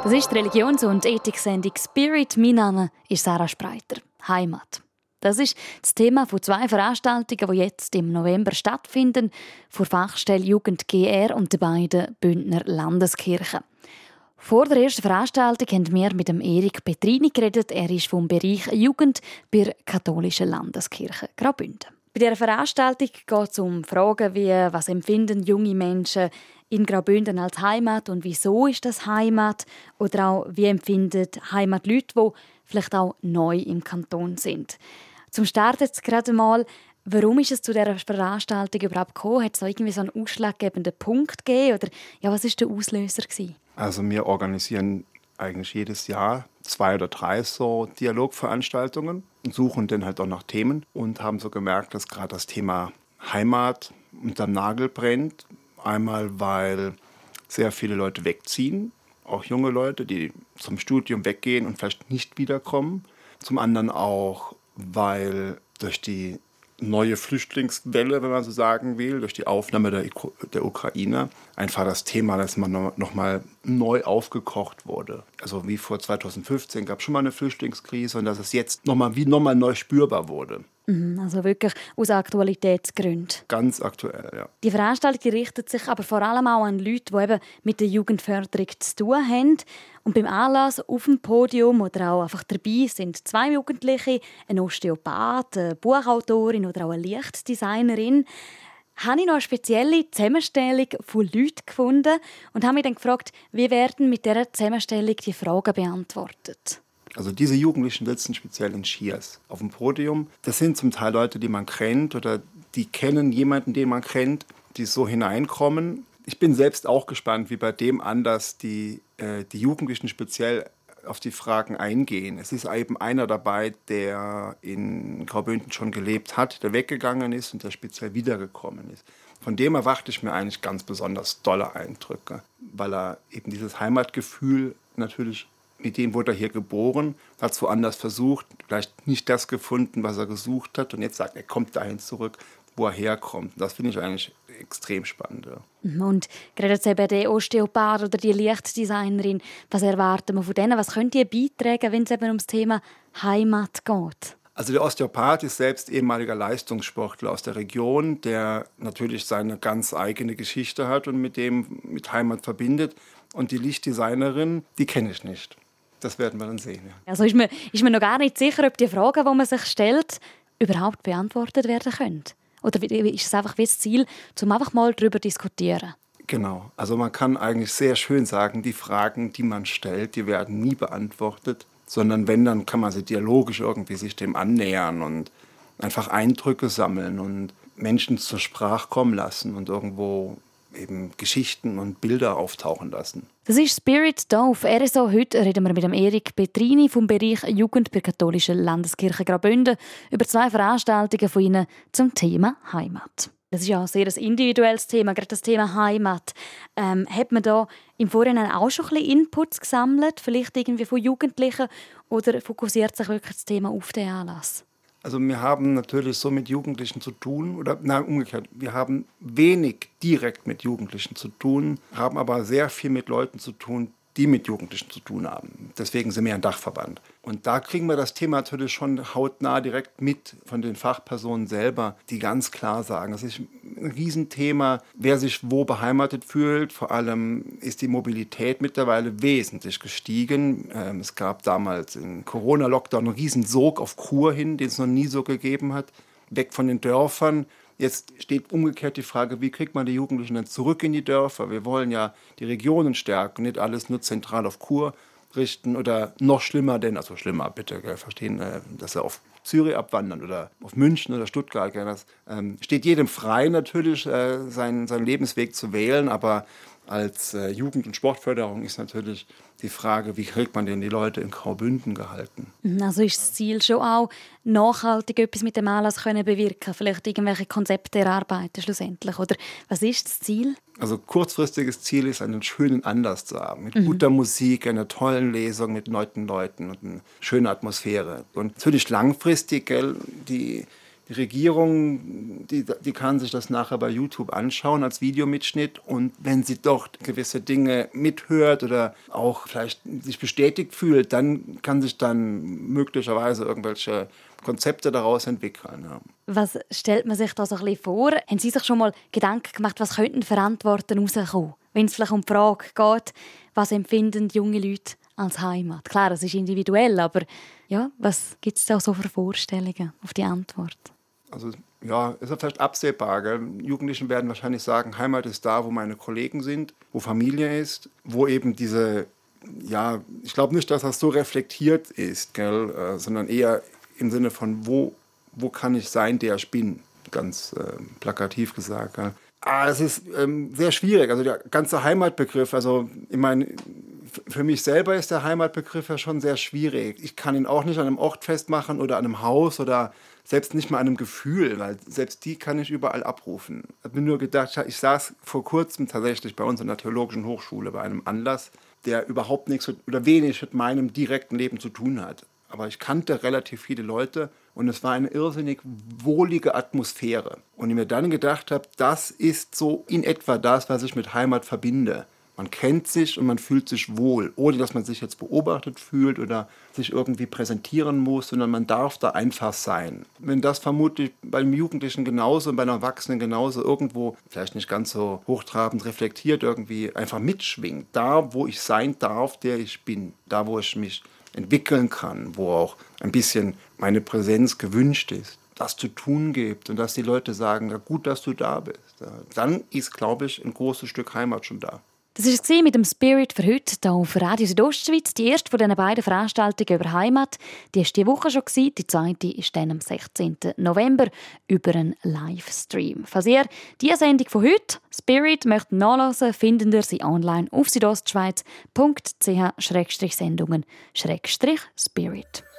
Das ist die Religions- und Ethik-Sendung «Spirit». Mein Name ist Sarah Spreiter. Heimat. Das ist das Thema von 2 Veranstaltungen, die jetzt im November stattfinden, vor Fachstelle Jugend GR und den beiden Bündner Landeskirchen. Vor der ersten Veranstaltung haben wir mit dem Erik Petrini geredet. Er ist vom Bereich Jugend bei der katholischen Landeskirche Graubünden. Bei dieser Veranstaltung geht es um Fragen wie, was empfinden junge Menschen in Graubünden als Heimat und wieso ist das Heimat? Oder auch, wie empfinden Heimat Leute, die vielleicht auch neu im Kanton sind? Zum Start jetzt gerade mal, warum ist es zu dieser Veranstaltung überhaupt gekommen? Hat es da irgendwie so einen ausschlaggebenden Punkt gegeben? Oder ja, was war der Auslöser gewesen? Also wir organisieren eigentlich jedes Jahr 2 oder 3 so Dialogveranstaltungen und suchen dann halt auch nach Themen und haben so gemerkt, dass gerade das Thema Heimat unterm Nagel brennt. Einmal, weil sehr viele Leute wegziehen, auch junge Leute, die zum Studium weggehen und vielleicht nicht wiederkommen. Zum anderen auch, weil durch die neue Flüchtlingswelle, wenn man so sagen will, durch die Aufnahme der Ukrainer, einfach das Thema, dass man nochmal neu aufgekocht wurde. Also wie vor 2015 gab es schon mal eine Flüchtlingskrise und dass es jetzt nochmal neu spürbar wurde. Also wirklich aus Aktualitätsgründen. Ganz aktuell, ja. Die Veranstaltung richtet sich aber vor allem auch an Leute, die eben mit der Jugendförderung zu tun haben. Und beim Anlass auf dem Podium oder auch einfach dabei sind 2 Jugendliche, ein Osteopath, eine Buchautorin oder auch eine Lichtdesignerin. Habe ich noch eine spezielle Zusammenstellung von Leuten gefunden und habe mich dann gefragt, wie werden mit dieser Zusammenstellung die Fragen beantwortet? Also diese Jugendlichen sitzen speziell in Schiers auf dem Podium. Das sind zum Teil Leute, die man kennt oder die kennen jemanden, den man kennt, die so hineinkommen. Ich bin selbst auch gespannt, wie bei dem Anlass die Jugendlichen speziell auf die Fragen eingehen. Es ist eben einer dabei, der in Graubünden schon gelebt hat, der weggegangen ist und der speziell wiedergekommen ist. Von dem erwarte ich mir eigentlich ganz besonders dolle Eindrücke, weil er eben dieses Heimatgefühl natürlich, mit dem wurde er hier geboren, hat es woanders versucht, vielleicht nicht das gefunden, was er gesucht hat. Und jetzt sagt er, kommt dahin zurück, wo er herkommt. Das finde ich eigentlich extrem spannend. Ja. Und gerade jetzt eben der Osteopath oder die Lichtdesignerin, was erwarten wir von denen? Was könnt ihr beitragen, wenn es eben ums Thema Heimat geht? Also der Osteopath ist selbst ehemaliger Leistungssportler aus der Region, der natürlich seine ganz eigene Geschichte hat und mit Heimat verbindet. Und die Lichtdesignerin, die kenne ich nicht. Das werden wir dann sehen. Ja. Also ist mir noch gar nicht sicher, ob die Fragen, die man sich stellt, überhaupt beantwortet werden können. Oder ist es einfach wie das Ziel, um einfach mal darüber zu diskutieren? Genau. Also man kann eigentlich sehr schön sagen, die Fragen, die man stellt, die werden nie beantwortet. Sondern wenn, dann kann man sie dialogisch irgendwie sich dem annähern und einfach Eindrücke sammeln und Menschen zur Sprache kommen lassen und irgendwo eben Geschichten und Bilder auftauchen lassen. Das ist Spirit hier auf RSO. Heute reden wir mit dem Erik Petrini vom Bereich Jugend bei der katholischen Landeskirche Graubünden über 2 Veranstaltungen von ihnen zum Thema Heimat. Das ist ja ein sehr individuelles Thema, gerade das Thema Heimat. Hat man da im Vorhinein auch schon ein bisschen Inputs gesammelt, vielleicht irgendwie von Jugendlichen, oder fokussiert sich wirklich das Thema auf den Anlass? Also wir haben natürlich so mit Jugendlichen zu tun, oder nein, umgekehrt, wir haben wenig direkt mit Jugendlichen zu tun, haben aber sehr viel mit Leuten zu tun, die mit Jugendlichen zu tun haben. Deswegen sind wir ein Dachverband. Und da kriegen wir das Thema natürlich schon hautnah direkt mit von den Fachpersonen selber, die ganz klar sagen, es ist ein Riesenthema, wer sich wo beheimatet fühlt. Vor allem ist die Mobilität mittlerweile wesentlich gestiegen. Es gab damals im Corona-Lockdown einen Riesensog auf Chur hin, den es noch nie so gegeben hat, weg von den Dörfern. Jetzt steht umgekehrt die Frage, wie kriegt man die Jugendlichen dann zurück in die Dörfer? Wir wollen ja die Regionen stärken, nicht alles nur zentral auf Chur richten oder noch schlimmer, also schlimmer, bitte verstehen, dass sie auf Zürich abwandern oder auf München oder Stuttgart. Das steht jedem frei natürlich, seinen Lebensweg zu wählen, aber als Jugend- und Sportförderung ist natürlich die Frage, wie kriegt man denn die Leute in Graubünden gehalten? Also ist das Ziel schon auch, nachhaltig etwas mit dem Anlass können bewirken, vielleicht irgendwelche Konzepte erarbeiten schlussendlich, oder was ist das Ziel? Also kurzfristiges Ziel ist, einen schönen Anlass zu haben, mit guter Musik, einer tollen Lesung, mit netten Leuten und einer schönen Atmosphäre. Und natürlich langfristig, die Die Regierung, die kann sich das nachher bei YouTube anschauen als Videomitschnitt und wenn sie dort gewisse Dinge mithört oder auch vielleicht sich bestätigt fühlt, dann kann sich dann möglicherweise irgendwelche Konzepte daraus entwickeln. Ja. Was stellt man sich da so ein bisschen vor? Haben Sie sich schon mal Gedanken gemacht, was könnten für Antworten rauskommen? Wenn es vielleicht um die Frage geht, was empfinden junge Leute als Heimat? Klar, das ist individuell, aber ja, was gibt es da so für Vorstellungen auf die Antwort? Also ja, ist ja vielleicht absehbar. Gell? Jugendlichen werden wahrscheinlich sagen, Heimat ist da, wo meine Kollegen sind, wo Familie ist, wo eben diese, ja, ich glaube nicht, dass das so reflektiert ist, gell? Sondern eher im Sinne von, wo kann ich sein, der ich bin, ganz plakativ gesagt. Gell? Es ist sehr schwierig, also der ganze Heimatbegriff, also ich meine, für mich selber ist der Heimatbegriff ja schon sehr schwierig. Ich kann ihn auch nicht an einem Ort festmachen oder an einem Haus oder selbst nicht mal an einem Gefühl, weil selbst die kann ich überall abrufen. Ich habe mir nur gedacht, ich saß vor kurzem tatsächlich bei uns in der Theologischen Hochschule bei einem Anlass, der überhaupt nichts oder wenig mit meinem direkten Leben zu tun hat. Aber ich kannte relativ viele Leute und es war eine irrsinnig wohlige Atmosphäre. Und ich mir dann gedacht habe, das ist so in etwa das, was ich mit Heimat verbinde. Man kennt sich und man fühlt sich wohl, ohne dass man sich jetzt beobachtet fühlt oder sich irgendwie präsentieren muss, sondern man darf da einfach sein. Wenn das vermutlich beim Jugendlichen genauso und bei einem Erwachsenen genauso irgendwo, vielleicht nicht ganz so hochtrabend reflektiert, irgendwie einfach mitschwingt. Da, wo ich sein darf, der ich bin. Da, wo ich mich entwickeln kann, wo auch ein bisschen meine Präsenz gewünscht ist, das zu tun gibt und dass die Leute sagen, ja, gut, dass du da bist. Dann ist, glaube ich, ein großes Stück Heimat schon da. Das war es mit dem Spirit für heute hier auf Radio Südostschweiz. Die erste von diesen beiden Veranstaltungen über Heimat, die war diese Woche schon. Die zweite ist dann am 16. November über einen Livestream. Falls ihr diese Sendung von heute, Spirit, möchtet nachhören, finden ihr sie online auf südostschweiz.ch/sendungen/Spirit.